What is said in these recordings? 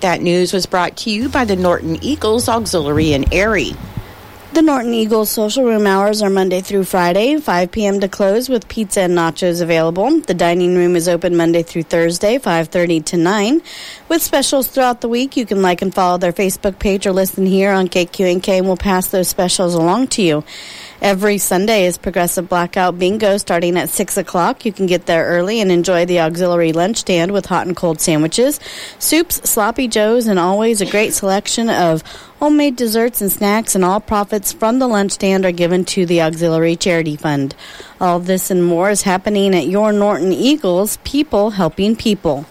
That news was brought to you by the Norton Eagles Auxiliary in Erie. The Norton Eagles social room hours are Monday through Friday, 5 p.m. to close, with pizza and nachos available. The dining room is open Monday through Thursday, 5:30 to 9. With specials throughout the week, you can like and follow their Facebook page or listen here on KQNK, and we'll pass those specials along to you. Every Sunday is Progressive Blackout Bingo starting at 6 o'clock. You can get there early and enjoy the auxiliary lunch stand with hot and cold sandwiches, soups, sloppy joes, and always a great selection of homemade desserts and snacks, and all profits from the lunch stand are given to the Auxiliary Charity Fund. All this and more is happening at your Norton Eagles, people helping people.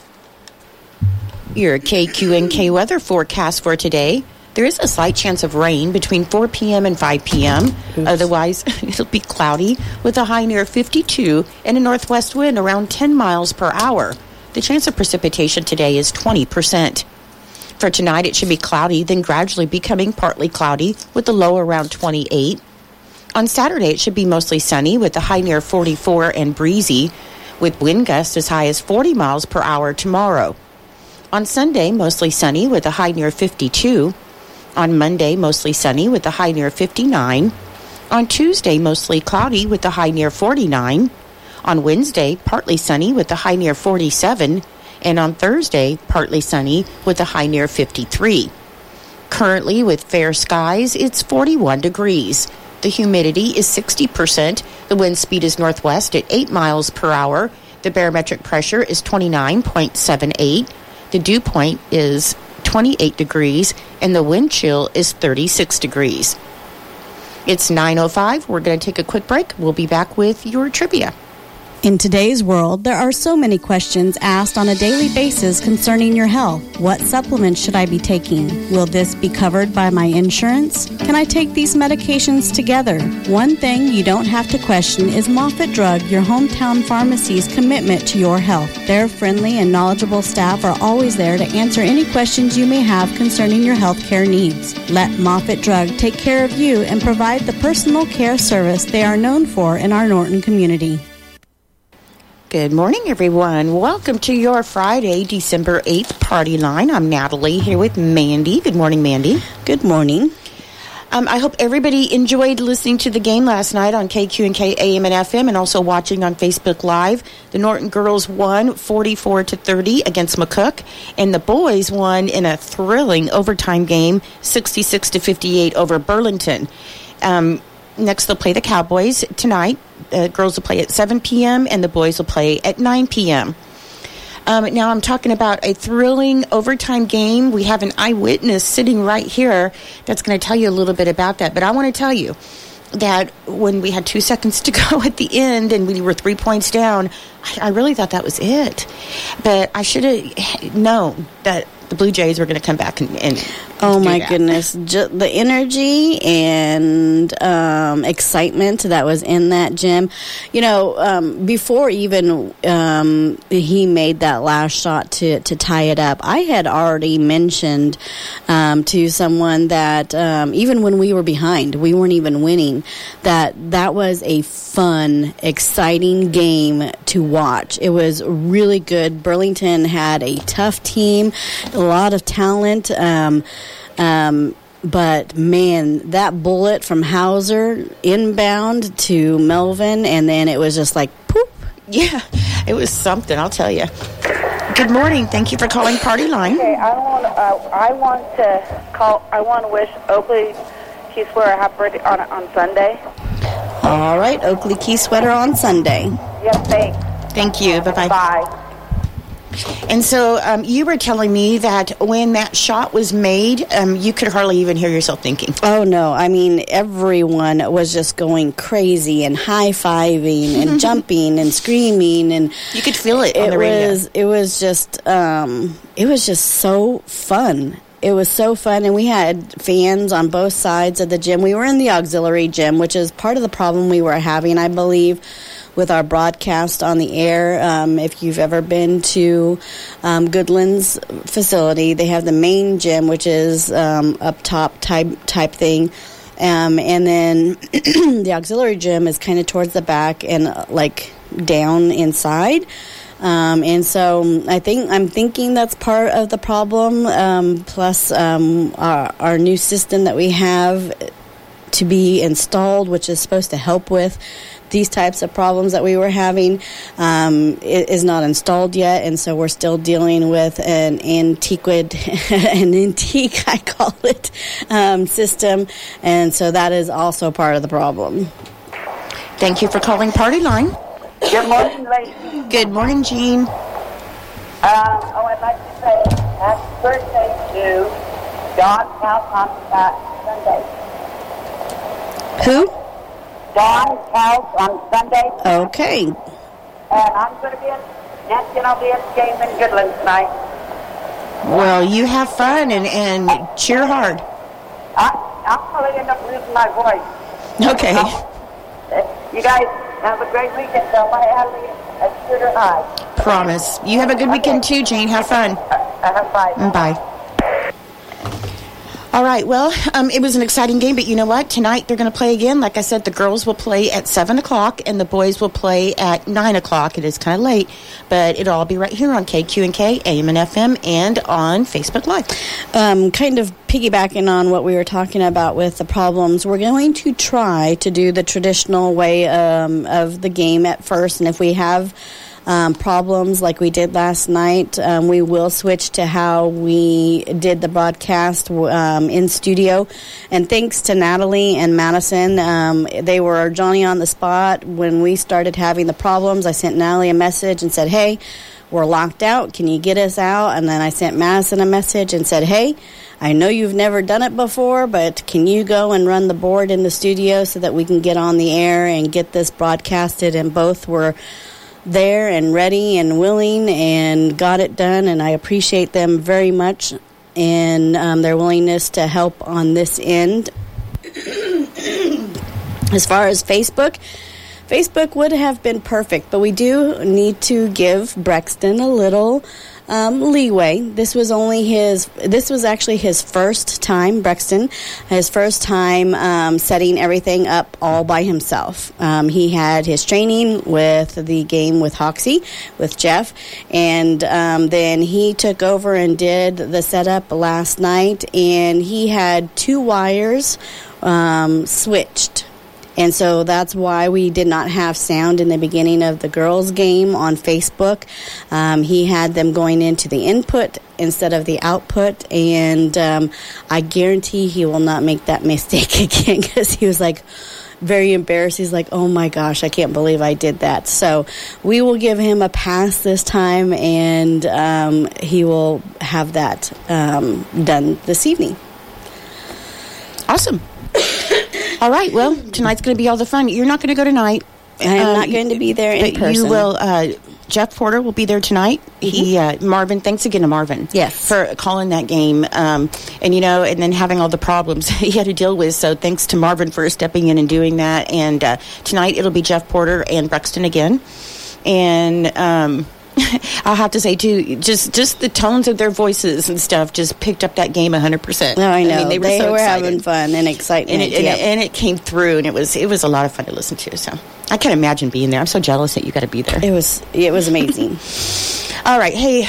Your KQNK weather forecast for today. There is a slight chance of rain between 4 p.m. and 5 p.m. Oops. Otherwise, it'll be cloudy with a high near 52 and a northwest wind around 10 miles per hour. The chance of precipitation today is 20%. For tonight, it should be cloudy, then gradually becoming partly cloudy with a low around 28. On Saturday, it should be mostly sunny with a high near 44 and breezy, with wind gusts as high as 40 miles per hour tomorrow. On Sunday, mostly sunny with a high near 52. On Monday, mostly sunny with a high near 59. On Tuesday, mostly cloudy with a high near 49. On Wednesday, partly sunny with a high near 47. And on Thursday, partly sunny with a high near 53. Currently, with fair skies, it's 41 degrees. The humidity is 60%. The wind speed is northwest at 8 miles per hour. The barometric pressure is 29.78. The dew point is 28 degrees, and the wind chill is 36 degrees. It's 9:05. We're going to take a quick break. We'll be back with your trivia. In today's world, there are so many questions asked on a daily basis concerning your health. What supplements should I be taking? Will this be covered by my insurance? Can I take these medications together? One thing you don't have to question is Moffitt Drug, your hometown pharmacy's commitment to your health. Their friendly and knowledgeable staff are always there to answer any questions you may have concerning your health care needs. Let Moffitt Drug take care of you and provide the personal care service they are known for in our Norton community. Good morning, everyone. Welcome to your Friday, December 8th party line. I'm Natalie here with Mandy. Good morning, Mandy. Good morning. I hope everybody enjoyed listening to the game last night on KQNK AM and FM, and also watching on Facebook Live. The Norton girls won 44-30 against McCook, and the boys won in a thrilling overtime game, 66-58 over Burlington. Next, they'll play the Cowboys tonight. Girls will play at 7 p.m., and the boys will play at 9 p.m. Now, I'm talking about a thrilling overtime game. We have an eyewitness sitting right here that's going to tell you a little bit about that. But I want to tell you that when we had 2 seconds to go at the end and we were 3 points down, I really thought that was it. But I should have known that the Blue Jays were going to come back and oh my goodness, the energy and excitement that was in that gym. You know, before even he made that last shot to tie it up, I had already mentioned to someone that even when we were behind, we weren't even winning, that was a fun, exciting game to watch. It was really good. Burlington had a tough team, a lot of talent, but man, that bullet from Hauser inbound to Melvin, and then it was just like poop. Yeah, it was something, I'll tell you. Good morning. Thank you for calling Party Line. Okay, I want to wish Oakley Key Sweater a happy birthday on Sunday. All right, Oakley Key Sweater on Sunday. Yes, thanks. Thank you. Bye-bye. Bye. And so you were telling me that when that shot was made, you could hardly even hear yourself thinking. Oh, no. I mean, everyone was just going crazy and high-fiving and jumping and screaming. And you could feel it on the radio. It was just so fun. It was so fun, and we had fans on both sides of the gym. We were in the auxiliary gym, which is part of the problem we were having, I believe, with our broadcast on the air. If you've ever been to Goodland's facility, they have the main gym, which is up top type thing. And then the auxiliary gym is kind of towards the back and like down inside. And so I'm thinking that's part of the problem, plus our new system that we have to be installed, which is supposed to help with these types of problems that we were having, is not installed yet, and so we're still dealing with an antique, I call it, system, and so that is also part of the problem. Thank you for calling Party Line. Good morning, ladies. Good morning, Jean. I'd like to say happy birthday to Don's house on Sunday. Who? Don's house on Sunday. Okay. And I'm going to be Nancy and I'll be at the game in Goodland tonight. Well, you have fun and cheer hard. I'll probably end up losing my voice. Okay. You guys have a great weekend. Tell my Adley at Shooter High. Promise. You have a good weekend too, Jane. Have fun. Bye. Bye. All right, well, it was an exciting game, but you know what? Tonight they're going to play again. Like I said, the girls will play at 7 o'clock, and the boys will play at 9 o'clock. It is kind of late, but it'll all be right here on KQ&K, AM and FM, and on Facebook Live. Kind of piggybacking on what we were talking about with the problems, we're going to try to do the traditional way of the game at first, and if we have problems like we did last night, we will switch to how we did the broadcast in studio. And thanks to Natalie and Madison, they were Johnny on the spot when we started having the problems. I sent Natalie a message and said, hey, we're locked out, can you get us out? And then I sent Madison a message and said, hey, I know you've never done it before, but can you go and run the board in the studio so that we can get on the air and get this broadcasted? And both were there and ready and willing and got it done, and I appreciate them very much and their willingness to help on this end. As far as Facebook would have been perfect, but we do need to give Brexton a little leeway. This was actually his first time, Brexton, his first time setting everything up all by himself. He had his training with the game with Hoxie, with Jeff, and then he took over and did the setup last night, and he had 2 wires switched. And so that's why we did not have sound in the beginning of the girls' game on Facebook. He had them going into the input instead of the output, and I guarantee he will not make that mistake again, because he was like very embarrassed. He's like, oh my gosh, I can't believe I did that. So we will give him a pass this time, and he will have that done this evening. Awesome. All right, well, tonight's going to be all the fun. You're not going to go tonight. I'm not going to be there in person. You will. Jeff Porter will be there tonight. Mm-hmm. Marvin, thanks again to Marvin. Yes. For calling that game. And then having all the problems he had to deal with. So thanks to Marvin for stepping in and doing that. And tonight it'll be Jeff Porter and Brexton again. And I'll have to say, too, just the tones of their voices and stuff just picked up that game 100%. No, I know. I mean, they were so having fun and excitement. And it came through, and it was a lot of fun to listen to. So I can't imagine being there. I'm so jealous that you got to be there. It was amazing. All right. Hey,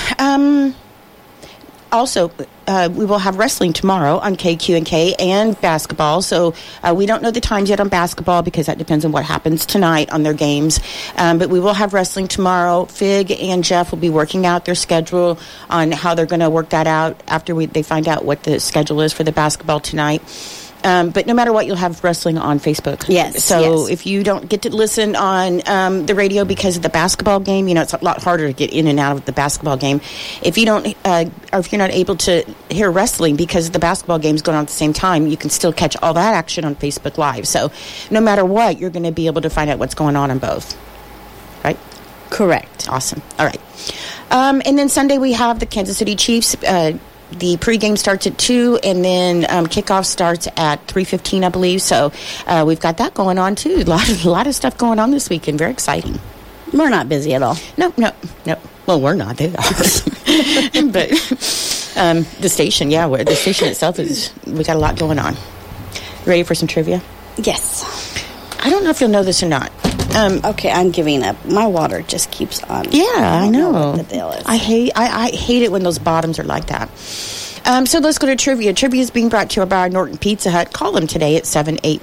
also, we will have wrestling tomorrow on KQ&K and basketball. So we don't know the times yet on basketball because that depends on what happens tonight on their games. But we will have wrestling tomorrow. Fig and Jeff will be working out their schedule on how they're going to work that out after they find out what the schedule is for the basketball tonight. But no matter what, you'll have wrestling on Facebook. Yes. So if you don't get to listen on the radio because of the basketball game, it's a lot harder to get in and out of the basketball game. If you don't, or if you're not able to hear wrestling because the basketball game's going on at the same time, you can still catch all that action on Facebook Live. So no matter what, you're going to be able to find out what's going on both. Right? Correct. Awesome. All right. And then Sunday we have the Kansas City Chiefs. The pregame starts at 2, and then kickoff starts at 3:15, I believe. So we've got that going on, too. A lot of stuff going on this weekend. Very exciting. We're not busy at all. No. Well, we're not. They are. But the station, the station itself we got a lot going on. Ready for some trivia? Yes. I don't know if you'll know this or not. Okay, I'm giving up. My water just keeps on. Yeah, I know. What the deal is. I hate it when those bottoms are like that. So let's go to trivia. Trivia is being brought to you by Norton Pizza Hut. Call them today at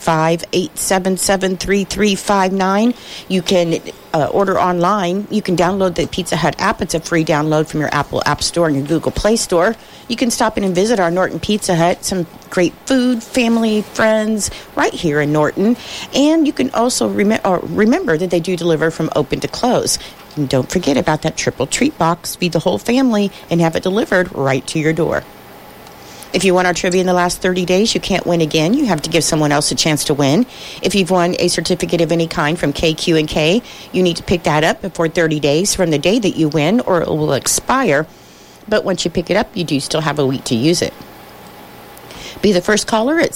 785-877-3359. You can order online. You can download the Pizza Hut app. It's a free download from your Apple App Store and your Google Play Store. You can stop in and visit our Norton Pizza Hut. Some great food, family, friends, right here in Norton. And you can also remember that they do deliver from open to close. And don't forget about that triple treat box. Feed the whole family and have it delivered right to your door. If you won our trivia in the last 30 days, you can't win again. You have to give someone else a chance to win. If you've won a certificate of any kind from KQ&K, you need to pick that up before 30 days from the day that you win, or it will expire. But once you pick it up, you do still have a week to use it. Be the first caller at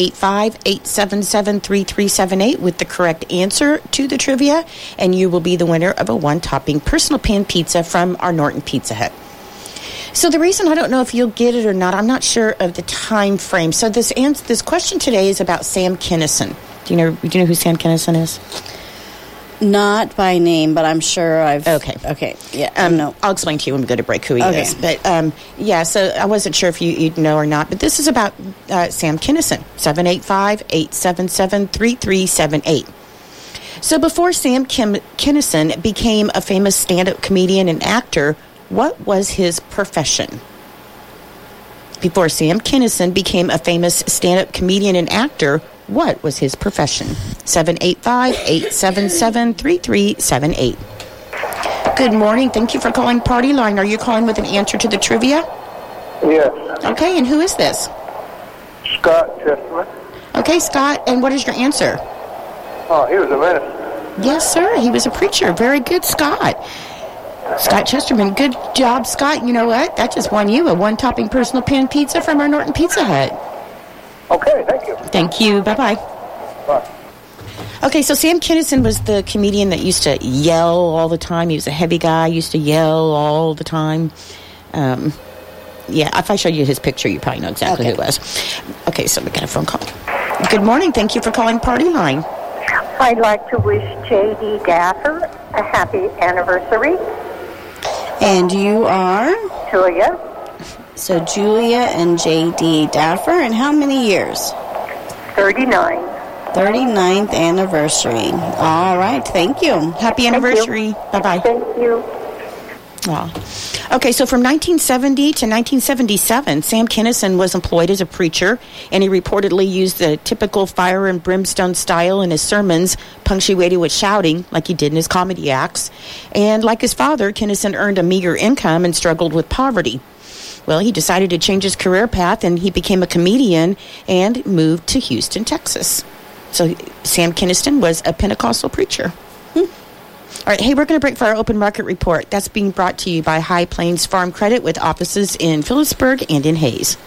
785-877-3378 with the correct answer to the trivia, and you will be the winner of a one-topping personal pan pizza from our Norton Pizza Hut. So the reason I don't know if you'll get it or not, I'm not sure of the time frame. So this question today is about Sam Kinison. Do you know who Sam Kinison is? Not by name, but I'm sure I've... Okay. Yeah, no. I'll explain to you when we go to break who he is. But, so I wasn't sure if you'd know or not. But this is about Sam Kinison, 785-877-3378. So before Sam Kinison became a famous stand-up comedian and actor, what was his profession? Before Sam Kinison became a famous stand-up comedian and actor, what was his profession? 785-877-3378. Good morning. Thank you for calling Party Line. Are you calling with an answer to the trivia? Yes. Okay, and who is this? Scott Chesterman. Okay, Scott, and what is your answer? Oh, he was a minister. Yes, sir. He was a preacher. Very good, Scott. Scott Chesterman. Good job, Scott. You know what? That just won you a one-topping personal pan pizza from our Norton Pizza Hut. Okay, thank you. Thank you. Bye-bye. Bye. Okay, so Sam Kinison was the comedian that used to yell all the time. He was a heavy guy, used to yell all the time. If I showed you his picture, you probably know exactly who it was. Okay, so we got a phone call. Good morning. Thank you for calling Party Line. I'd like to wish J.D. Daffer a happy anniversary. And you are? Julia. So Julia and J.D. Daffer, and how many years? 39. 39th anniversary. All right, thank you. Happy anniversary. Bye-bye. Thank you. Wow. Okay, so from 1970 to 1977, Sam Kinison was employed as a preacher, and he reportedly used the typical fire and brimstone style in his sermons, punctuated with shouting, like he did in his comedy acts. And like his father, Kinison earned a meager income and struggled with poverty. Well, he decided to change his career path, and he became a comedian and moved to Houston, Texas. So Sam Kinison was a Pentecostal preacher. All right, hey, we're going to break for our open market report. That's being brought to you by High Plains Farm Credit with offices in Phillipsburg and in Hayes.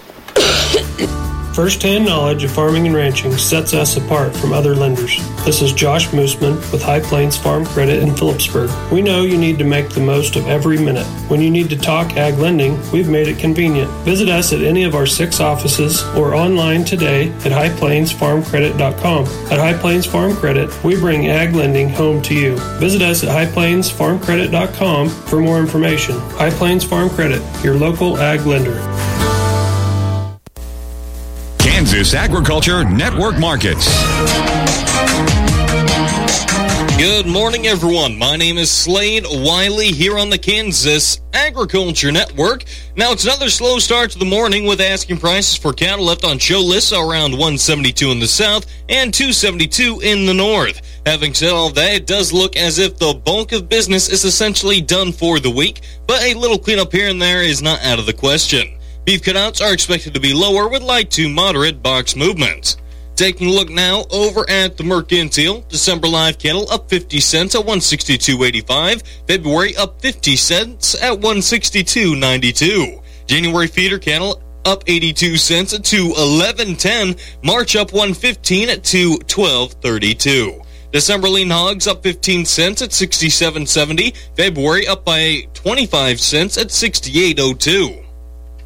First-hand knowledge of farming and ranching sets us apart from other lenders. This is Josh Moosman with High Plains Farm Credit in Phillipsburg. We know you need to make the most of every minute. When you need to talk ag lending, we've made it convenient. Visit us at any of our 6 offices or online today at highplainsfarmcredit.com. At High Plains Farm Credit, we bring ag lending home to you. Visit us at highplainsfarmcredit.com for more information. High Plains Farm Credit, your local ag lender. Kansas Agriculture Network Markets. Good morning, everyone. My name is Slade Wiley here on the Kansas Agriculture Network. Now, it's another slow start to the morning with asking prices for cattle left on show lists around $172 in the south and $272 in the north. Having said all of that, it does look as if the bulk of business is essentially done for the week, but a little cleanup here and there is not out of the question. Beef cutouts are expected to be lower with light to moderate box movement. Taking a look now over at the Mercantile, December live cattle up 50 cents at $162.85. February up 50 cents at $162.92. January feeder cattle up 82 cents at $211.10. March up 115 at $212.32. December lean hogs up 15 cents at $67.70. February up by 25 cents at $68.02.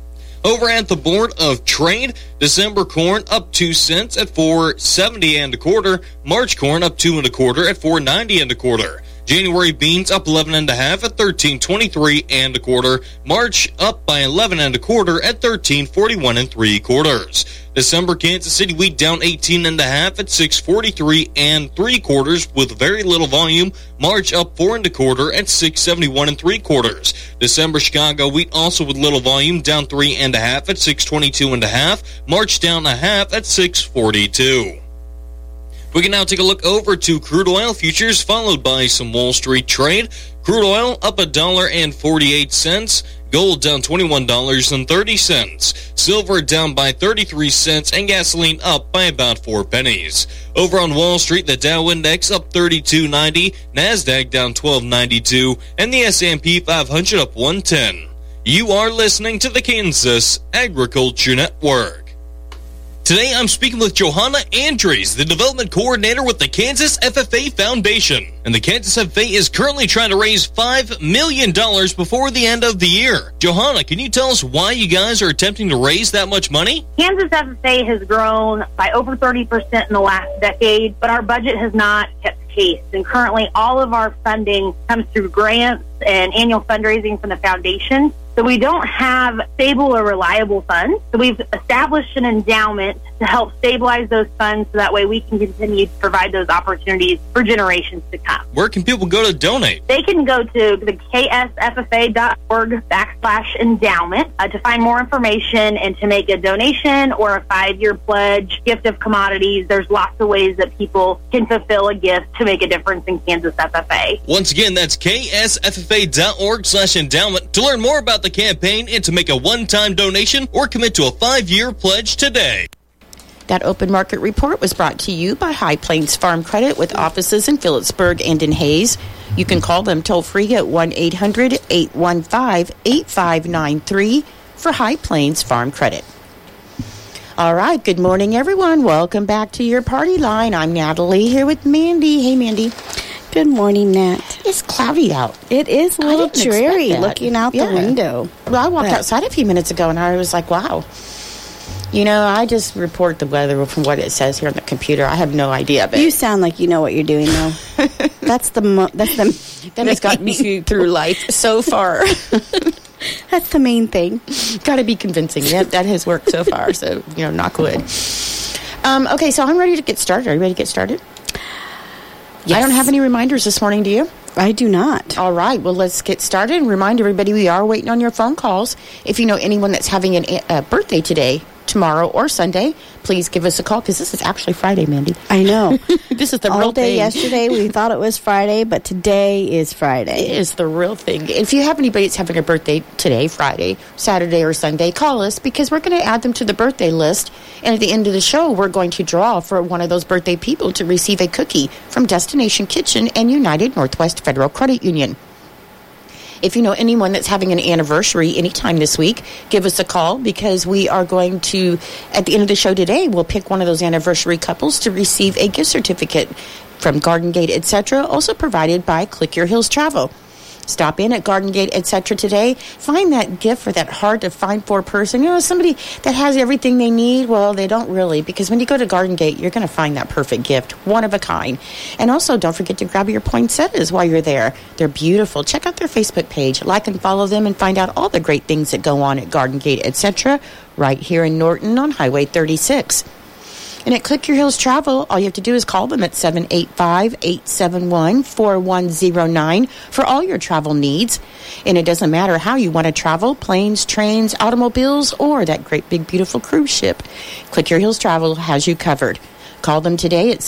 Over at the Board of Trade, December corn up 2 cents at $4.70 and a quarter. March corn up 2 1/4 at $4.90 and a quarter. January beans up 11 1/2 at $13.23 and a quarter. March up by 11 1/4 at $13.41 3/4. December Kansas City wheat down 18 1/2 at $6.43 3/4 with very little volume. March up 4 1/4 at $6.71 3/4. December Chicago wheat also with little volume down 3 1/2 at $6.22 1/2. March down 1/2 at $6.42. We can now take a look over to crude oil futures, followed by some Wall Street trade. Crude oil up $1.48. Gold down $21.30. Silver down by 33 cents, and gasoline up by about 4 pennies. Over on Wall Street, the Dow Index up 32.90, Nasdaq down 12.92, and the S&P 500 up 110. You are listening to the Kansas Agriculture Network. Today, I'm speaking with Johanna Andres, the development coordinator with the Kansas FFA Foundation. And the Kansas FFA is currently trying to raise $5 million before the end of the year. Johanna, can you tell us why you guys are attempting to raise that much money? Kansas FFA has grown by over 30% in the last decade, but our budget has not kept pace. And currently, all of our funding comes through grants and annual fundraising from the foundation. So we don't have stable or reliable funds. So we've established an endowment to help stabilize those funds so that way we can continue to provide those opportunities for generations to come. Where can people go to donate? They can go to the ksffa.org/endowment to find more information and to make a donation or a 5-year pledge, gift of commodities. There's lots of ways that people can fulfill a gift to make a difference in Kansas FFA. Once again, that's ksffa.org/endowment to learn more about the campaign and to make a one-time donation or commit to a 5-year pledge today. That open market report was brought to you by High Plains Farm Credit with offices in Phillipsburg and in Hayes. You can call them toll-free at 1-800-815-8593 for High Plains Farm Credit. All right, good morning, everyone. Welcome back to your party line. I'm Natalie here with Mandy. Hey, Mandy. Good morning, Nat. It's cloudy out. It is a little dreary looking out the window. Well, I walked outside a few minutes ago, and I was like, wow. You know, I just report the weather from what it says here on the computer. I have no idea. But you sound like you know what you're doing, though. That has gotten me through life so far. That's the main thing. Got to be convincing. Yep, that has worked so far. So, knock wood. Okay, so I'm ready to get started. Are you ready to get started? Yes. I don't have any reminders this morning, do you? I do not. All right, well, let's get started and remind everybody we are waiting on your phone calls. If you know anyone that's having a birthday today, tomorrow, or Sunday, please give us a call, because this is actually Friday, Mandy. I know. This is the real real day thing. Yesterday, we thought it was Friday, but today is Friday. It is the real thing. If you have anybody that's having a birthday today, Friday, Saturday, or Sunday, call us, because we're going to add them to the birthday list. And at the end of the show, we're going to draw for one of those birthday people to receive a cookie from Destination Kitchen and United Northwest Federal Credit Union. If you know anyone that's having an anniversary anytime this week, give us a call, because we are going to, at the end of the show today, we'll pick one of those anniversary couples to receive a gift certificate from Garden Gate, etc., also provided by Click Your Hills Travel. Stop in at Garden Gate, etc. today. Find that gift for that hard-to-find-for person. Somebody that has everything they need. Well, they don't really, because when you go to Garden Gate, you're going to find that perfect gift, one of a kind. And also, don't forget to grab your poinsettias while you're there. They're beautiful. Check out their Facebook page. Like and follow them and find out all the great things that go on at Garden Gate, etc. right here in Norton on Highway 36. And at Click Your Hills Travel, all you have to do is call them at 785-871-4109 for all your travel needs. And it doesn't matter how you want to travel, planes, trains, automobiles, or that great big beautiful cruise ship. Click Your Hills Travel has you covered. Call them today at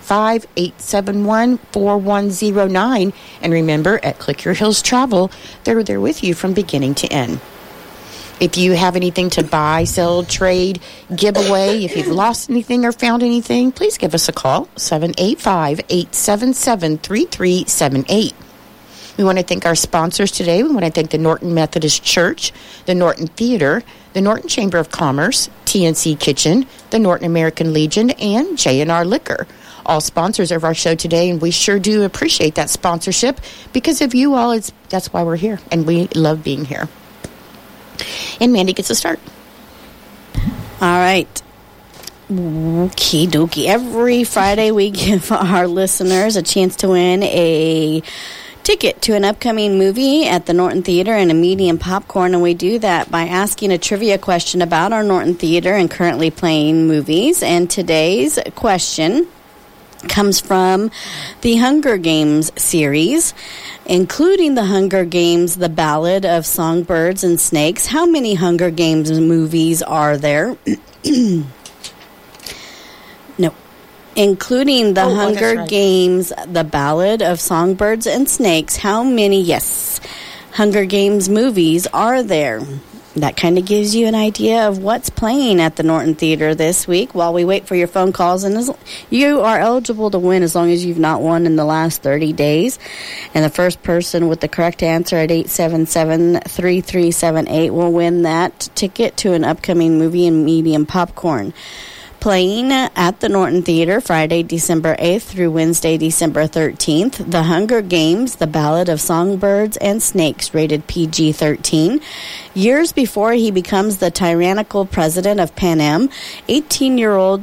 785-871-4109. And remember, at Click Your Hills Travel, they're there with you from beginning to end. If you have anything to buy, sell, trade, give away, if you've lost anything or found anything, please give us a call, 785-877-3378. We want to thank our sponsors today. We want to thank the Norton Methodist Church, the Norton Theater, the Norton Chamber of Commerce, TNC Kitchen, the Norton American Legion, and J&R Liquor. All sponsors of our show today, and we sure do appreciate that sponsorship. Because of you all, that's why we're here, and we love being here. And Mandy gets a start. All right. Okie dokie. Every Friday we give our listeners a chance to win a ticket to an upcoming movie at the Norton Theater and a medium popcorn, and we do that by asking a trivia question about our Norton Theater and currently playing movies. And today's question comes from the Hunger Games series, including the Hunger Games, The Ballad of Songbirds and Snakes. How many Hunger Games movies are there? No. Including the Hunger Games, The Ballad of Songbirds and Snakes, how many, Hunger Games movies are there? That kind of gives you an idea of what's playing at the Norton Theater this week while we wait for your phone calls. And you are eligible to win as long as you've not won in the last 30 days. And the first person with the correct answer at 877-3378 will win that ticket to an upcoming movie and medium popcorn. Playing at the Norton Theater Friday, December 8th through Wednesday, December 13th, The Hunger Games, The Ballad of Songbirds and Snakes, rated PG-13. Years before he becomes the tyrannical president of Panem, 18-year-old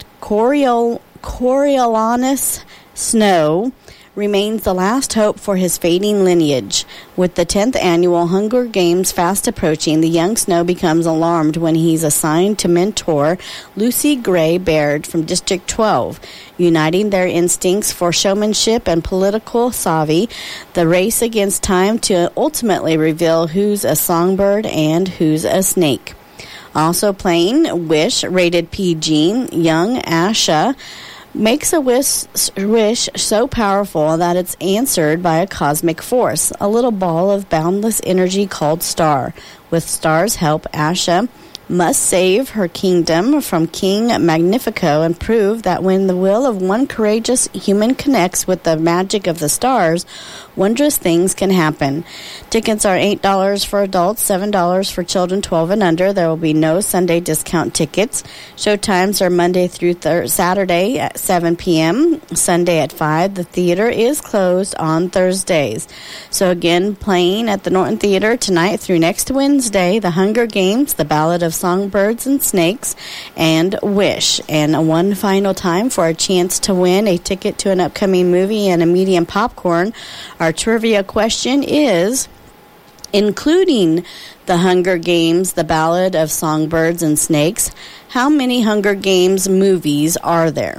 Coriolanus Snow remains the last hope for his fading lineage. With the 10th annual Hunger Games fast approaching, the young Snow becomes alarmed when he's assigned to mentor Lucy Gray Baird from District 12. Uniting their instincts for showmanship and political savvy, the race against time to ultimately reveal who's a songbird and who's a snake. Also playing Wish, rated PG, young Asha makes a wish so powerful that it's answered by a cosmic force, a little ball of boundless energy called Star. With Star's help, Asha must save her kingdom from King Magnifico and prove that when the will of one courageous human connects with the magic of the stars, wondrous things can happen. Tickets are $8 for adults, $7 for children 12 and under. There will be no Sunday discount tickets. Show times are Monday through Saturday at 7 p.m., Sunday at 5. The theater is closed on Thursdays. So again, playing at the Norton Theater tonight through next Wednesday, The Hunger Games, The Ballad of Songbirds and Snakes, and Wish. And one final time for a chance to win a ticket to an upcoming movie and a medium popcorn. Our trivia question is, including The Hunger Games, The Ballad of Songbirds and Snakes, how many Hunger Games movies are there?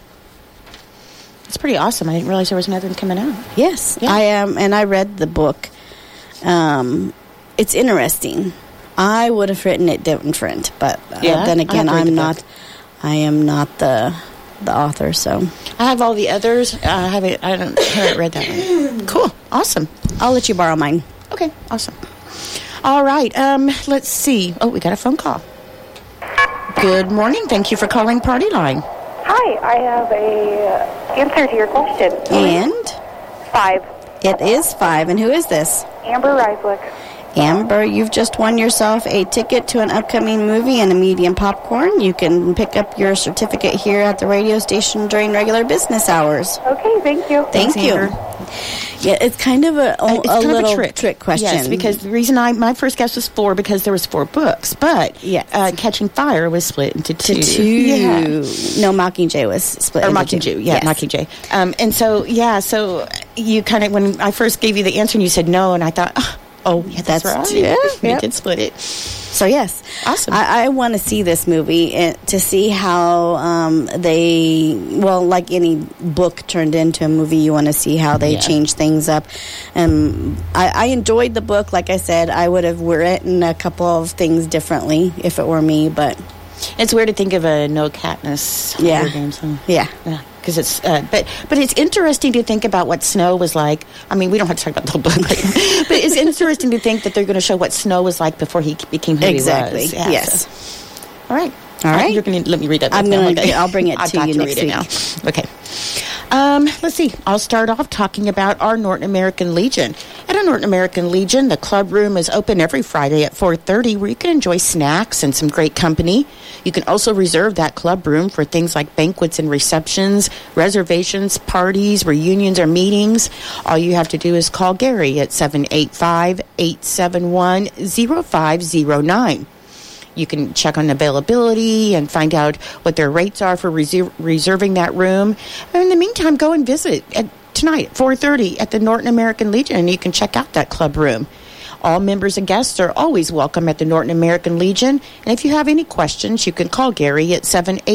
It's pretty awesome. I didn't realize there was another one coming out. Yes, yeah. I am, and I read the book. It's interesting. I would have written it different, but then again, I am not the author, so I have all the others. I haven't read that one. Cool, awesome. I'll let you borrow mine. Okay, awesome. All right, let's see. Oh, we got a phone call. Good morning. Thank you for calling Party Line. Hi, I have a answer to your question. And 5. It is 5. And who is this? Amber Reislick. Amber, you've just won yourself a ticket to an upcoming movie and a medium popcorn. You can pick up your certificate here at the radio station during regular business hours. Okay, thank you. Thanks, you. Yeah, it's kind of a little trick question. Yes, because the reason my first guess was 4 because there was 4 books, but Catching Fire was split into 2. Yeah. No, Mockingjay was split into 2. Yes. Mockingjay. And so you kind of, when I first gave you the answer and you said no, and I thought, oh, yeah, that's right. Yeah, we did split it. So, yes. Awesome. I want to see this movie to see how like any book turned into a movie, you want to see how they change things up. I enjoyed the book. Like I said, I would have written a couple of things differently if it were me, but it's weird to think of a no Katniss Hunger Games. Huh? Yeah. Because it's, but it's interesting to think about what Snow was like. I mean, we don't have to talk about the whole book, but it's interesting to think that they're going to show what Snow was like before he became who he was. Exactly. Yeah, yes. So. All right. You're going to let me read that. I'll bring it to you next week. Now. Okay. Let's see. I'll start off talking about our Norton American Legion. At our Norton American Legion, the club room is open every Friday at 4:30, where you can enjoy snacks and some great company. You can also reserve that club room for things like banquets and receptions, reservations, parties, reunions, or meetings. All you have to do is call Gary at 785-871-0509. You can check on availability and find out what their rates are for reserving that room. And in the meantime, go and visit tonight at 4:30 at the Norton American Legion, and you can check out that club room. All members and guests are always welcome at the Norton American Legion. And if you have any questions, you can call Gary at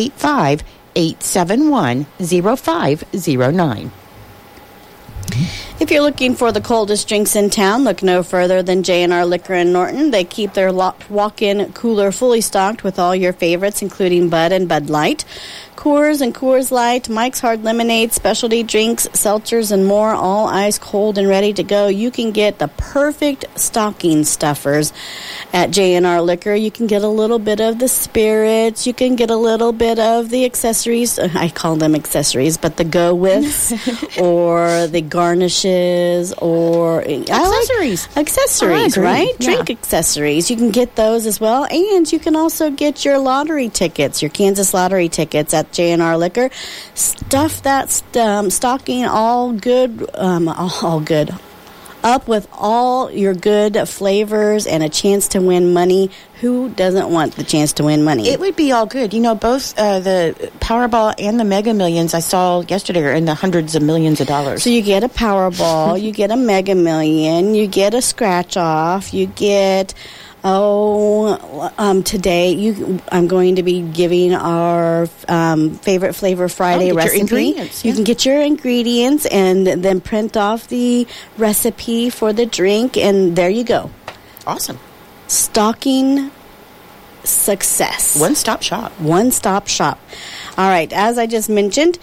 785-871-0509. If you're looking for the coldest drinks in town, look no further than J&R Liquor in Norton. They keep their walk-in cooler fully stocked with all your favorites, including Bud and Bud Light, Coors and Coors Light, Mike's Hard Lemonade, specialty drinks, seltzers, and more, all ice cold and ready to go. You can get the perfect stocking stuffers at J&R Liquor. You can get a little bit of the spirits. You can get a little bit of the accessories. I call them accessories, but the go-withs or the garnishes or... Accessories, right? Yeah. Drink accessories. You can get those as well. And you can also get your lottery tickets, your Kansas lottery tickets at J&R Liquor. Stuff that stocking all good, up with all your good flavors and a chance to win money. Who doesn't want the chance to win money? It would be all good. You know, both the Powerball and the Mega Millions I saw yesterday are in the hundreds of millions of dollars. So you get a Powerball, you get a Mega Million, you get a scratch off, you get... today I'm going to be giving our favorite flavor Friday recipe. You can get your ingredients and then print off the recipe for the drink, and there you go. Awesome. Stocking success. One-stop shop. One-stop shop. All right, as I just mentioned,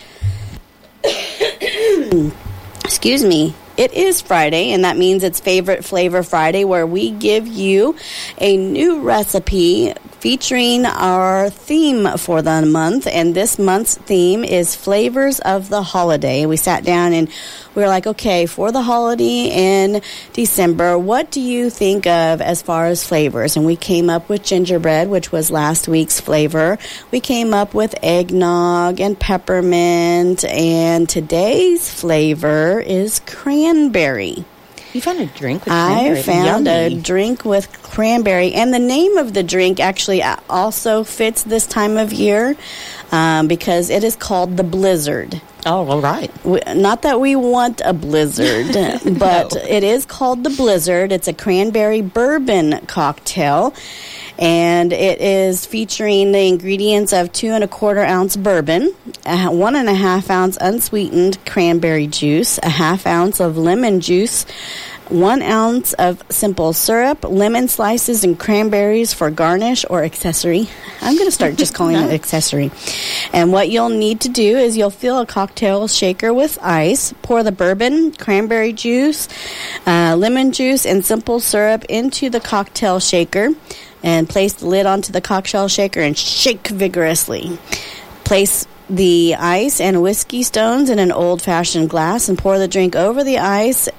excuse me, it is Friday, and that means it's Favorite Flavor Friday, where we give you a new recipe featuring our theme for the month. And this month's theme is Flavors of the Holiday. We sat down and we were like, okay, for the holiday in December, what do you think of as far as flavors? And we came up with gingerbread, which was last week's flavor. We came up with eggnog and peppermint, and today's flavor is cranberry. You found a drink with cranberry. I found a drink with cranberry. And the name of the drink actually also fits this time of year because it is called the Blizzard. Oh, all right. Not that we want a blizzard, but no. It is called the Blizzard. It's a cranberry bourbon cocktail. And it is featuring the ingredients of 2 1/4 ounce bourbon, 1 1/2 ounce unsweetened cranberry juice, a 1/2 ounce of lemon juice, 1 ounce of simple syrup, lemon slices, and cranberries for garnish or accessory. I'm going to start just calling it accessory. And what you'll need to do is you'll fill a cocktail shaker with ice, pour the bourbon, cranberry juice, lemon juice, and simple syrup into the cocktail shaker, and place the lid onto the cocktail shaker and shake vigorously. Place the ice and whiskey stones in an old-fashioned glass and pour the drink over the ice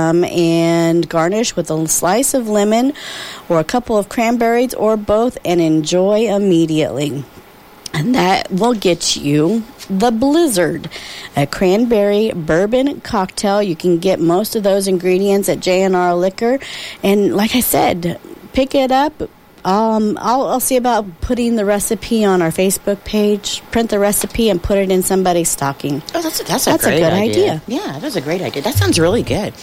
and garnish with a slice of lemon or a couple of cranberries or both, and enjoy immediately. And that will get you the Blizzard, a cranberry bourbon cocktail. You can get most of those ingredients at J&R Liquor. And like I said, pick it up. I'll see about putting the recipe on our Facebook page, print the recipe, and put it in somebody's stocking. Oh, that's a great idea. Yeah, that's a great idea. That sounds really good.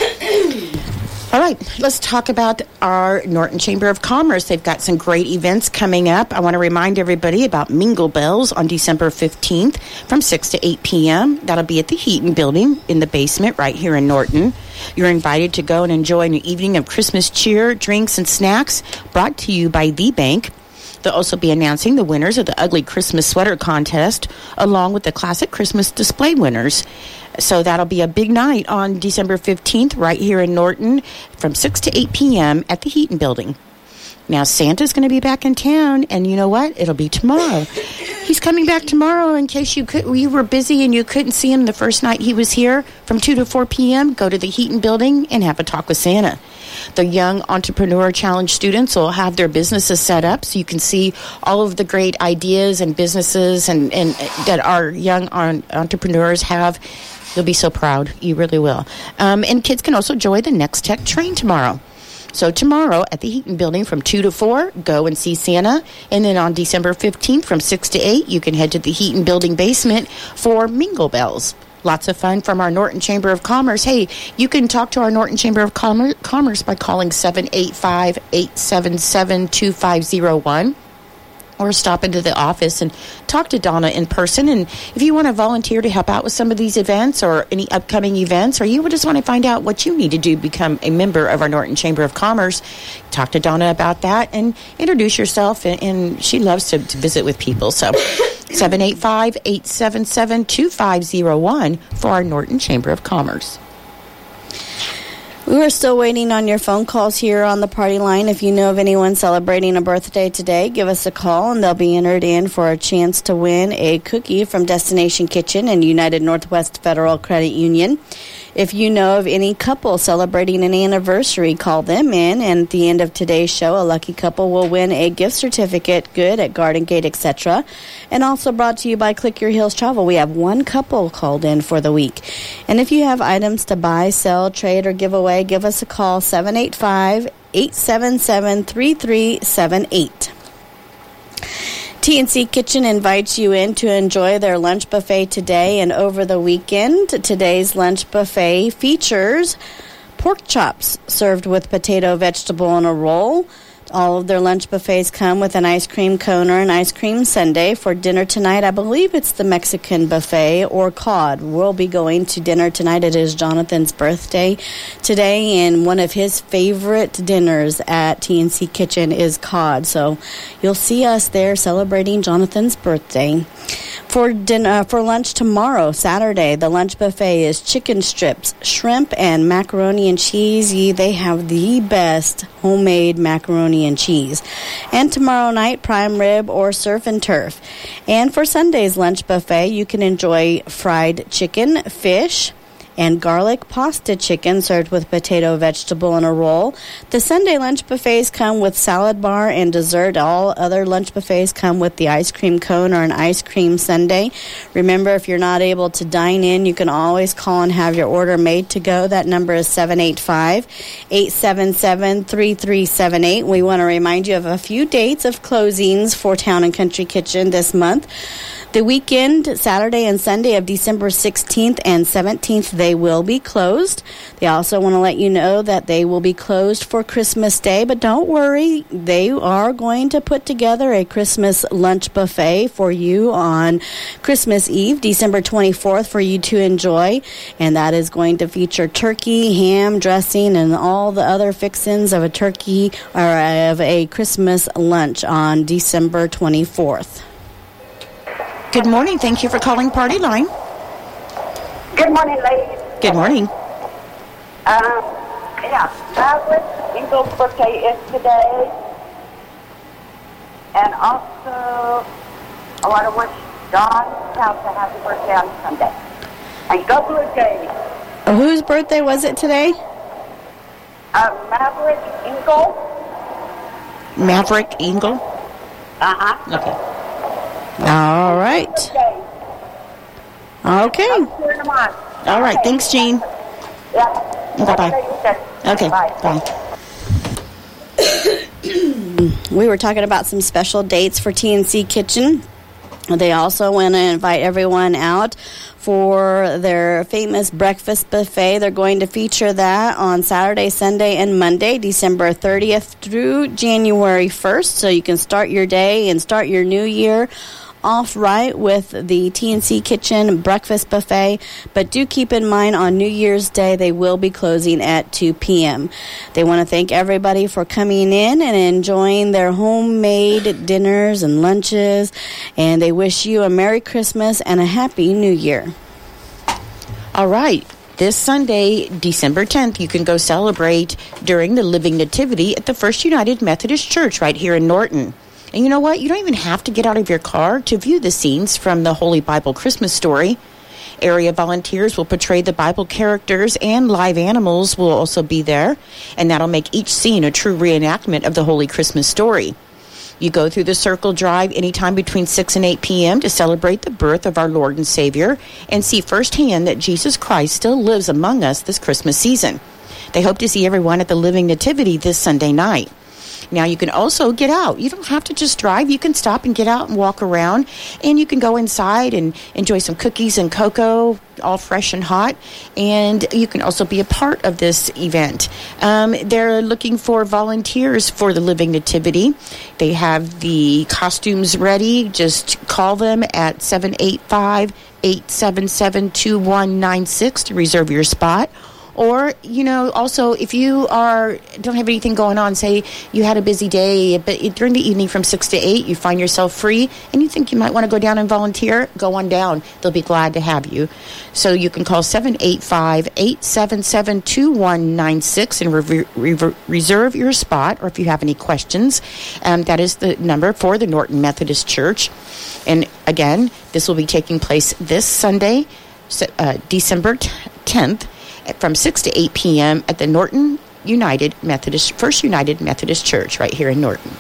All right, let's talk about our Norton Chamber of Commerce. They've got some great events coming up. I want to remind everybody about Mingle Bells on December 15th from 6 to 8 p.m. That'll be at the Heaton Building in the basement right here in Norton. You're invited to go and enjoy an evening of Christmas cheer, drinks, and snacks brought to you by The Bank. They'll also be announcing the winners of the Ugly Christmas Sweater Contest, along with the Classic Christmas Display winners. So that'll be a big night on December 15th right here in Norton from 6 to 8 p.m. at the Heaton Building. Now, Santa's going to be back in town, and you know what? It'll be tomorrow. He's coming back tomorrow in case you were busy and you couldn't see him the first night he was here from 2 to 4 p.m. Go to the Heaton Building and have a talk with Santa. The Young Entrepreneur Challenge students will have their businesses set up so you can see all of the great ideas and businesses and that our young entrepreneurs have. You'll be so proud. You really will. And kids can also join the Next Tech train tomorrow. So tomorrow at the Heaton Building from 2 to 4, go and see Santa. And then on December 15th from 6 to 8, you can head to the Heaton Building basement for Mingle Bells. Lots of fun from our Norton Chamber of Commerce. Hey, you can talk to our Norton Chamber of Commerce by calling 785-877-2501. Or stop into the office and talk to Donna in person. And if you want to volunteer to help out with some of these events or any upcoming events, or you just want to find out what you need to do to become a member of our Norton Chamber of Commerce, talk to Donna about that and introduce yourself. And she loves to visit with people. So 785-877-2501 for our Norton Chamber of Commerce. We are still waiting on your phone calls here on the party line. If you know of anyone celebrating a birthday today, give us a call and they'll be entered in for a chance to win a cookie from Destination Kitchen and United Northwest Federal Credit Union. If you know of any couple celebrating an anniversary, call them in, and at the end of today's show, a lucky couple will win a gift certificate, good at Garden Gate, etc. And also brought to you by Click Your Heels Travel. We have one couple called in for the week. And if you have items to buy, sell, trade, or give away, give us a call, 785-877-3378. TNC Kitchen invites you in to enjoy their lunch buffet today and over the weekend. Today's lunch buffet features pork chops served with potato, vegetable, and a roll. All of their lunch buffets come with an ice cream cone or an ice cream sundae. For dinner tonight, I believe it's the Mexican buffet or cod. We'll be going to dinner tonight. It is Jonathan's birthday today, and one of his favorite dinners at TNC Kitchen is cod. So you'll see us there celebrating Jonathan's birthday. For lunch tomorrow, Saturday, the lunch buffet is chicken strips, shrimp, and macaroni and cheese. They have the best homemade macaroni and cheese. And tomorrow night, prime rib or surf and turf. And for Sunday's lunch buffet, you can enjoy fried chicken, fish, and garlic pasta chicken served with potato, vegetable, and a roll. The Sunday lunch buffets come with salad bar and dessert. All other lunch buffets come with the ice cream cone or an ice cream sundae. Remember, if you're not able to dine in, you can always call and have your order made to go. That number is 785-877-3378. We want to remind you of a few dates of closings for Town and Country Kitchen this month. The weekend, Saturday and Sunday of December 16th and 17th, they will be closed. They also want to let you know that they will be closed for Christmas Day, but don't worry, they are going to put together a Christmas lunch buffet for you on Christmas Eve, December 24th, for you to enjoy, and that is going to feature turkey, ham, dressing, and all the other fixings of a turkey or of a Christmas lunch on December 24th. Good morning. Thank you for calling Party Line. Good morning, ladies. Good morning. Maverick Ingle's birthday is today. And also, I want to wish John House a happy birthday on Sunday. And go Blue Jays. Whose birthday was it today? Maverick Ingle. Maverick Ingle? Uh-huh. Okay. All right. Okay. All right. Thanks, Jean. Yeah. Bye-bye. Okay. Bye. We were talking about some special dates for TNC Kitchen. They also want to invite everyone out for their famous breakfast buffet. They're going to feature that on Saturday, Sunday, and Monday, December 30th through January 1st. So you can start your day and start your new year off right with the TNC Kitchen breakfast buffet, but do keep in mind on New Year's Day they will be closing at 2 p.m. They want to thank everybody for coming in and enjoying their homemade dinners and lunches, and they wish you a Merry Christmas and a Happy New Year. All right. This Sunday, December 10th, you can go celebrate during the Living Nativity at the First United Methodist Church right here in Norton. And you know what? You don't even have to get out of your car to view the scenes from the Holy Bible Christmas story. Area volunteers will portray the Bible characters, and live animals will also be there. And that'll make each scene a true reenactment of the Holy Christmas story. You go through the Circle Drive anytime between 6 and 8 p.m. to celebrate the birth of our Lord and Savior and see firsthand that Jesus Christ still lives among us this Christmas season. They hope to see everyone at the Living Nativity this Sunday night. Now, you can also get out. You don't have to just drive. You can stop and get out and walk around. And you can go inside and enjoy some cookies and cocoa, all fresh and hot. And you can also be a part of this event. They're looking for volunteers for the Living Nativity. They have the costumes ready. Just call them at 785-877-2196 to reserve your spot. Or, also, if you don't have anything going on, say you had a busy day, but during the evening from 6 to 8, you find yourself free, and you think you might want to go down and volunteer, go on down. They'll be glad to have you. So you can call 785-877-2196 and reserve your spot, or if you have any questions, that is the number for the Norton Methodist Church. And again, this will be taking place this Sunday, December 10th, from 6 to 8 p.m. at the Norton First United Methodist Church right here in Norton.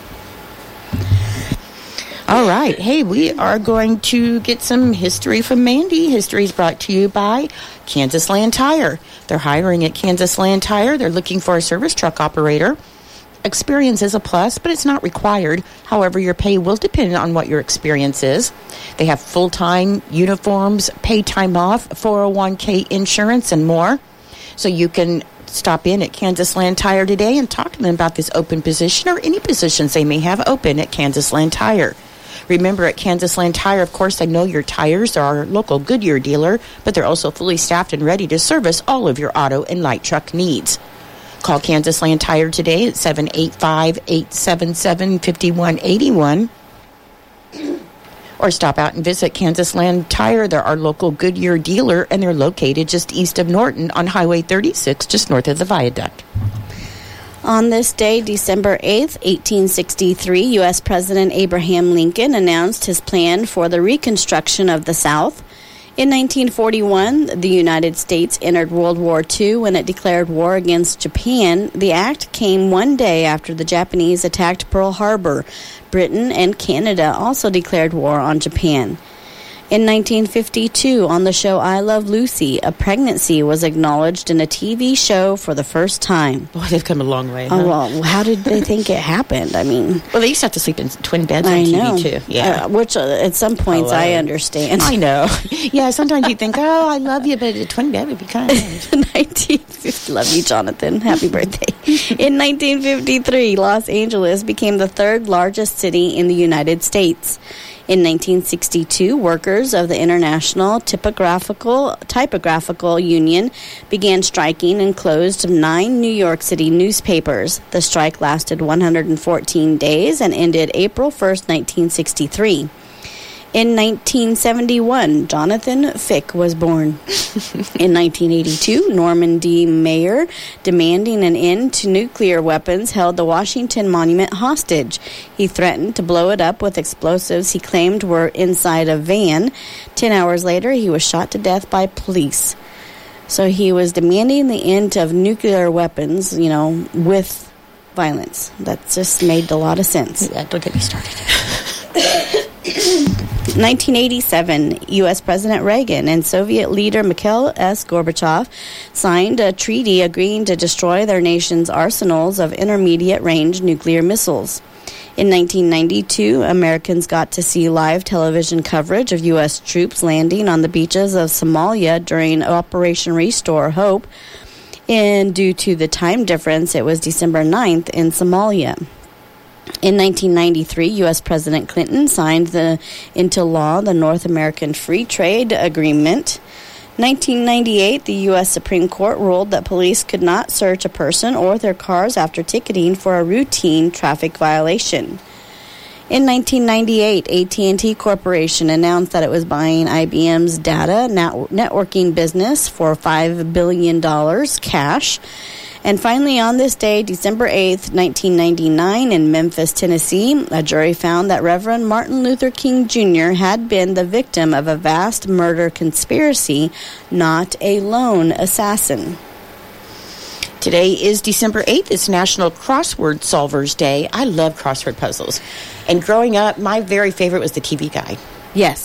All right. Hey, we are going to get some history from Mandy. History is brought to you by Kansas Land Tire. They're hiring at Kansas Land Tire. They're looking for a service truck operator. Experience is a plus, but it's not required. However, your pay will depend on what your experience is. They have full-time uniforms, paid time off, 401k insurance, and more. So you can stop in at Kansas Land Tire today and talk to them about this open position or any positions they may have open at Kansas Land Tire. Remember, at Kansas Land Tire, of course, I know your tires are our local Goodyear dealer, but they're also fully staffed and ready to service all of your auto and light truck needs. Call Kansas Land Tire today at 785-877-5181. Or stop out and visit Kansas Land Tire. They're our local Goodyear dealer, and they're located just east of Norton on Highway 36, just north of the viaduct. On this day, December 8th, 1863, U.S. President Abraham Lincoln announced his plan for the Reconstruction of the South. In 1941, the United States entered World War II when it declared war against Japan. The act came one day after the Japanese attacked Pearl Harbor. Britain and Canada also declared war on Japan. In 1952, on the show I Love Lucy, a pregnancy was acknowledged in a TV show for the first time. Boy, they've come a long way. Oh, well, how did they think it happened? I mean... Well, they used to have to sleep in twin beds on TV, too. Yeah. Which, at some points, I understand. I know. Yeah, sometimes you think, oh, I love you, but a twin bed would be kind of nice. 1950, love you, Jonathan. Happy birthday. In 1953, Los Angeles became the third largest city in the United States. In 1962, workers of the International Typographical Union began striking and closed 9 New York City newspapers. The strike lasted 114 days and ended April 1st, 1963. In 1971, Jonathan Fick was born. In 1982, Norman D. Maier, demanding an end to nuclear weapons, held the Washington Monument hostage. He threatened to blow it up with explosives he claimed were inside a van. 10 hours later, he was shot to death by police. So he was demanding the end of nuclear weapons, with violence. That just made a lot of sense. Yeah, don't get me started. 1987, U.S. President Reagan and Soviet leader Mikhail S. Gorbachev signed a treaty agreeing to destroy their nation's arsenals of intermediate-range nuclear missiles. In 1992, Americans got to see live television coverage of U.S. troops landing on the beaches of Somalia during Operation Restore Hope, and due to the time difference, it was December 9th in Somalia. In 1993, U.S. President Clinton signed into law the North American Free Trade Agreement. 1998, the U.S. Supreme Court ruled that police could not search a person or their cars after ticketing for a routine traffic violation. In 1998, AT&T Corporation announced that it was buying IBM's data networking business for $5 billion cash. And finally, on this day, December 8th, 1999, in Memphis, Tennessee, a jury found that Reverend Martin Luther King Jr. had been the victim of a vast murder conspiracy, not a lone assassin. Today is December 8th. It's National Crossword Solvers Day. I love crossword puzzles. And growing up, my very favorite was the TV Guide. Yes.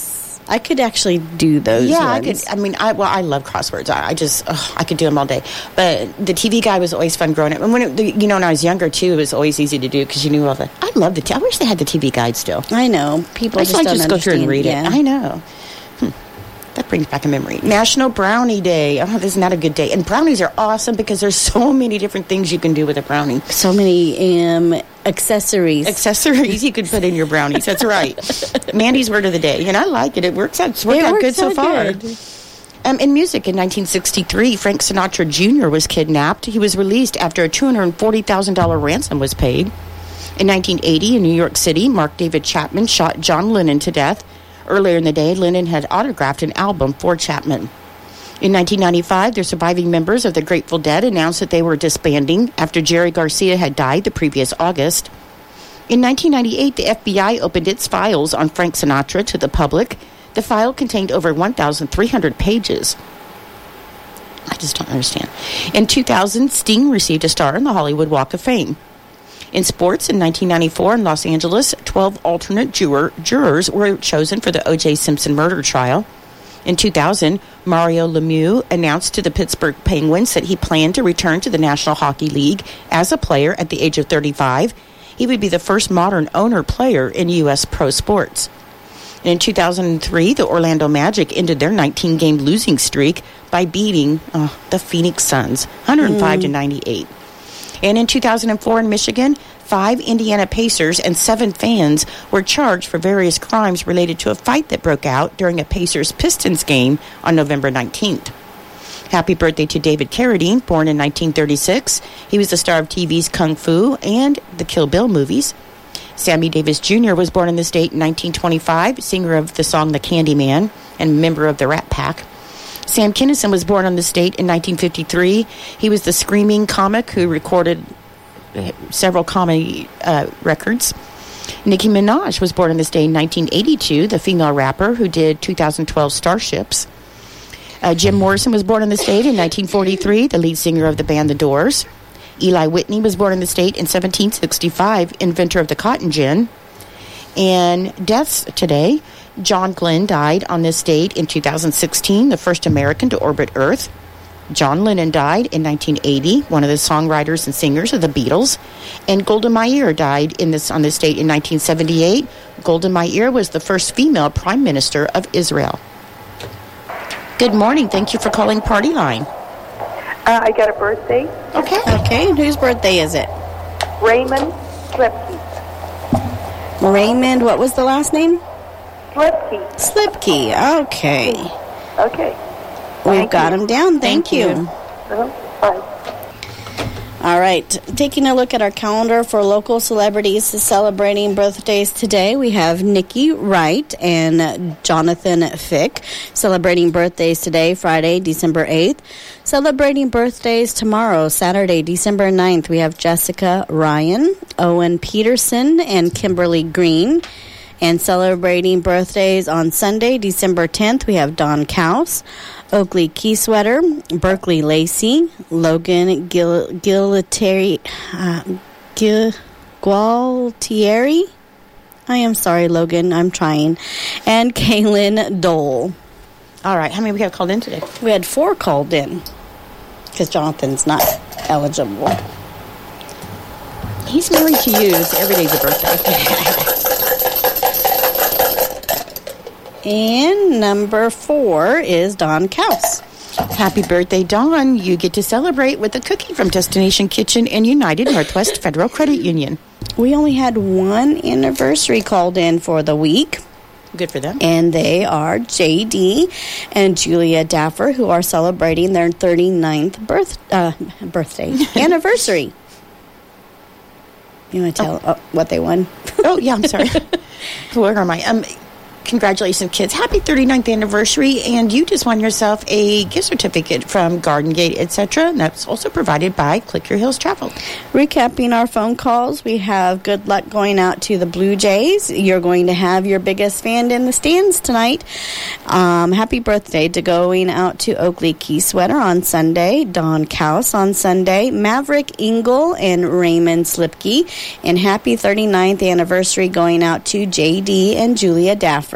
I could actually do those. Yeah, ones. I could. I love crosswords. I could do them all day. But the TV guy was always fun growing up. And when I was younger too, it was always easy to do because you knew all the. I love I wish they had the TV guide still. I know people just don't go through and read it. I know. That brings back a memory. National Brownie Day. Oh, isn't that a good day? And brownies are awesome because there's so many different things you can do with a brownie. So many accessories. Accessories you could put in your brownies. That's right. Mandy's word of the day. And I like it. It works out. It's worked out good so far. In music, in 1963, Frank Sinatra Jr. was kidnapped. He was released after a $240,000 ransom was paid. In 1980, in New York City, Mark David Chapman shot John Lennon to death. Earlier in the day, Lennon had autographed an album for Chapman. In 1995, the surviving members of the Grateful Dead announced that they were disbanding after Jerry Garcia had died the previous August. In 1998, the FBI opened its files on Frank Sinatra to the public. The file contained over 1,300 pages. I just don't understand. In 2000, Sting received a star on the Hollywood Walk of Fame. In sports, in 1994 in Los Angeles, 12 alternate jurors were chosen for the O.J. Simpson murder trial. In 2000, Mario Lemieux announced to the Pittsburgh Penguins that he planned to return to the National Hockey League as a player at the age of 35. He would be the first modern owner-player in U.S. pro sports. And in 2003, the Orlando Magic ended their 19-game losing streak by beating the Phoenix Suns, 105-98. And in 2004 in Michigan, 5 Indiana Pacers and 7 fans were charged for various crimes related to a fight that broke out during a Pacers-Pistons game on November 19th. Happy birthday to David Carradine, born in 1936. He was the star of TV's Kung Fu and the Kill Bill movies. Sammy Davis Jr. was born in the state in 1925, singer of the song The Candyman and member of the Rat Pack. Sam Kinison was born on the state in 1953. He was the screaming comic who recorded several comedy records. Nicki Minaj was born on this day in 1982, the female rapper who did 2012 Starships. Jim Morrison was born on this date in 1943, the lead singer of the band The Doors. Eli Whitney was born in the state in 1765, inventor of the cotton gin. And deaths today, John Glenn died on this date in 2016, the first American to orbit Earth. John Lennon died in 1980, one of the songwriters and singers of the Beatles. And Golda Meir died on this date in 1978. Golda Meir was the first female prime minister of Israel. Good morning. Thank you for calling Party Line. I got a birthday. Okay. And whose birthday is it? Raymond Slipkey. Raymond, what was the last name? Slipkey. Okay. Okay. We've got him down. Thank you. Bye. All right. Taking a look at our calendar for local celebrities celebrating birthdays today, we have Nikki Wright and Jonathan Fick celebrating birthdays today, Friday, December 8th. Celebrating birthdays tomorrow, Saturday, December 9th, we have Jessica Ryan, Owen Peterson, and Kimberly Green. And celebrating birthdays on Sunday, December 10th, we have Don Kaus, Oakley Keysweater, Berkeley Lacey, Logan Gualtieri. I am sorry, Logan. I'm trying. And Kaylin Dole. All right. How many we have called in today? We had 4 called in because Jonathan's not eligible. He's married to you, so every day's a birthday. And number 4 is Don Kaus. Happy birthday, Don. You get to celebrate with a cookie from Destination Kitchen and United Northwest Federal Credit Union. We only had 1 anniversary called in for the week. Good for them. And they are JD and Julia Daffer, who are celebrating their 39th birthday anniversary. You want to tell what they won? Oh, yeah, I'm sorry. Where am I? Congratulations, kids. Happy 39th anniversary. And you just won yourself a gift certificate from Garden Gate, etc. And that's also provided by Click Your Heels Travel. Recapping our phone calls, we have good luck going out to the Blue Jays. You're going to have your biggest fan in the stands tonight. Happy birthday to going out to Oakley Keysweater on Sunday, Don Kaus on Sunday, Maverick Engel and Raymond Slipkey. And happy 39th anniversary going out to JD and Julia Daffer.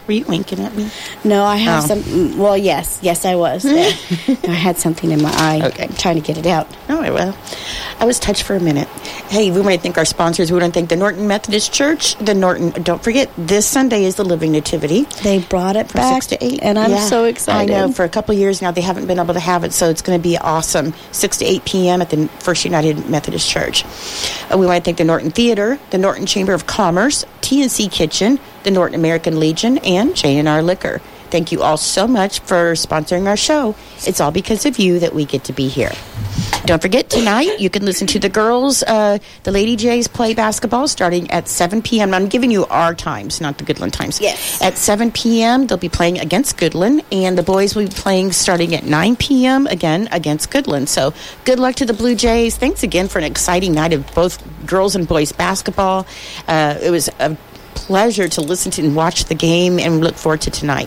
Were you winking at me? No, I have some. Well, yes, I was. I had something in my eye. Okay. I'm trying to get it out. Oh, well, I was touched for a minute. Hey, we want to thank our sponsors. We want to thank the Norton Methodist Church. Don't forget, this Sunday is the Living Nativity. They brought it from back 6 to 8. And I'm so excited. I know. For a couple of years now, they haven't been able to have it, so it's going to be awesome. 6 to 8 p.m. at the First United Methodist Church. We want to thank the Norton Theater, the Norton Chamber of Commerce, TNC Kitchen, the Norton American Legion, and J&R Liquor. Thank you all so much for sponsoring our show. It's all because of you that we get to be here. Don't forget, tonight you can listen to the girls, the Lady Jays play basketball starting at 7 p.m. I'm giving you our times, not the Goodland times. Yes. At 7 p.m., they'll be playing against Goodland, and the boys will be playing starting at 9 p.m. again against Goodland. So good luck to the Blue Jays. Thanks again for an exciting night of both girls and boys basketball. It was a pleasure to listen to and watch the game, and look forward to tonight.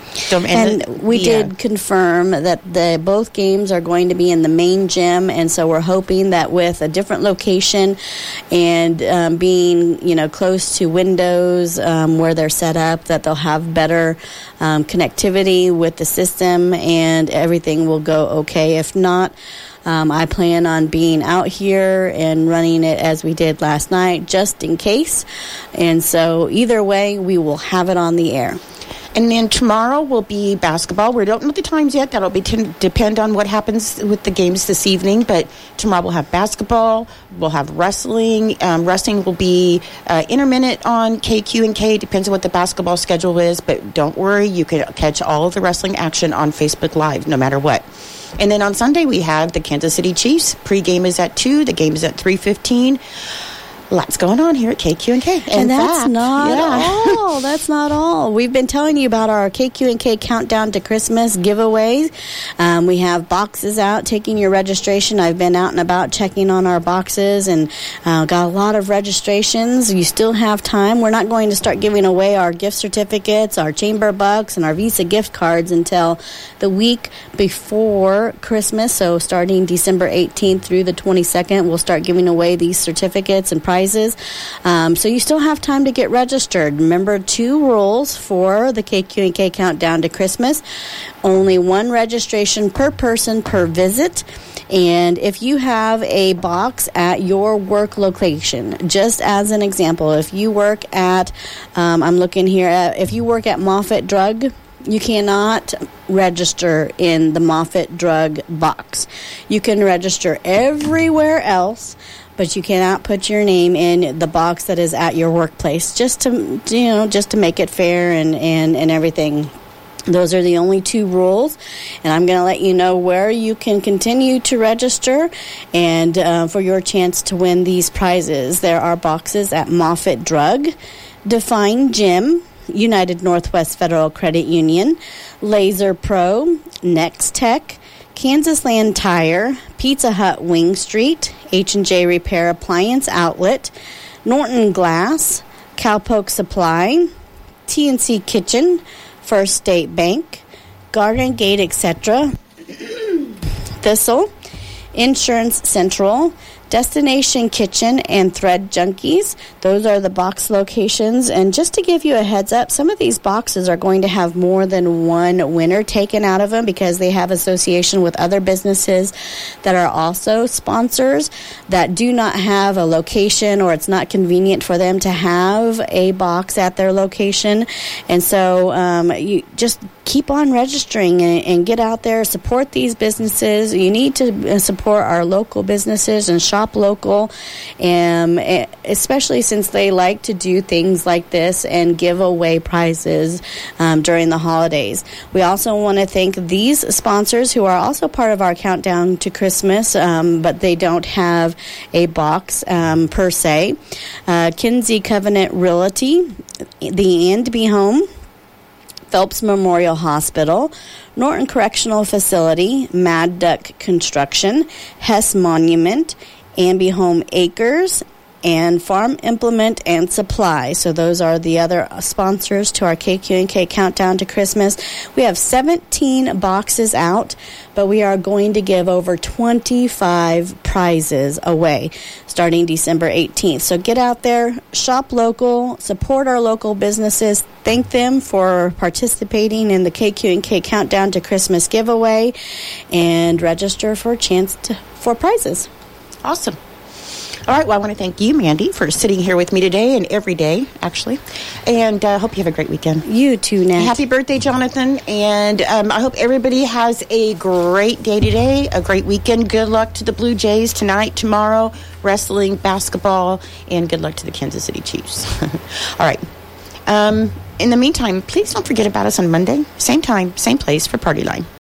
We did confirm that both games are going to be in the main gym, and so we're hoping that with a different location and being close to windows where they're set up, that they'll have better connectivity with the system, and everything will go okay. If not, I plan on being out here and running it as we did last night, just in case. And so either way, we will have it on the air. And then tomorrow will be basketball. We don't know the times yet. That'll depend on what happens with the games this evening. But tomorrow we'll have basketball. We'll have wrestling. Wrestling will be intermittent on KQ&K. Depends on what the basketball schedule is. But don't worry. You can catch all of the wrestling action on Facebook Live, no matter what. And then on Sunday, we have the Kansas City Chiefs. Pre-game is at 2. The game is at 3:15. Lots going on here at KQ&K. And that's not all. That's not all. We've been telling you about our KQ&K Countdown to Christmas giveaways. We have boxes out, taking your registration. I've been out and about checking on our boxes and got a lot of registrations. You still have time. We're not going to start giving away our gift certificates, our chamber bucks, and our Visa gift cards until the week before Christmas. So starting December 18th through the 22nd, we'll start giving away these certificates and prizes. So you still have time to get registered. Remember 2 rules for the KQ&K Countdown to Christmas. Only 1 registration per person per visit. And if you have a box at your work location, just as an example, if you work at, I'm looking here at, if you work at Moffitt Drug, you cannot register in the Moffitt Drug box. You can register everywhere else, but you cannot put your name in the box that is at your workplace, just to make it fair and everything. Those are the only 2 rules, and I'm going to let you know where you can continue to register and for your chance to win these prizes. There are boxes at Moffitt Drug, Define Gym, United Northwest Federal Credit Union, Laser Pro, Next Tech, Kansas Land Tire, Pizza Hut Wing Street, H&J Repair Appliance Outlet, Norton Glass, Cowpoke Supply, TNC Kitchen, First State Bank, Garden Gate, etc., Thistle, Insurance Central, Destination Kitchen, and Thread Junkies. Those are the box locations. And just to give you a heads up, some of these boxes are going to have more than 1 winner taken out of them because they have association with other businesses that are also sponsors that do not have a location, or it's not convenient for them to have a box at their location. And so you just keep on registering and get out there, support these businesses. You need to support our local businesses and shop local, especially since they like to do things like this and give away prizes during the holidays. We also want to thank these sponsors who are also part of our Countdown to Christmas, but they don't have a box per se. Kinsey Covenant Realty, The Andby Home, Phelps Memorial Hospital, Norton Correctional Facility, Mad Duck Construction, Hess Monument, Amby Home Acres, and Farm Implement and Supply. So those are the other sponsors to our KQ&K Countdown to Christmas. We have 17 boxes out, but we are going to give over 25 prizes away. starting December 18th. So get out there, shop local, support our local businesses, thank them for participating in the KQ&K Countdown to Christmas giveaway, and register for a chance for prizes. Awesome. All right, well, I want to thank you, Mandy, for sitting here with me today and every day, actually. And I hope you have a great weekend. You too, Nat. Happy birthday, Jonathan. And I hope everybody has a great day today, a great weekend. Good luck to the Blue Jays tonight, tomorrow, wrestling, basketball, and good luck to the Kansas City Chiefs. All right. In the meantime, please don't forget about us on Monday, same time, same place for Party Line.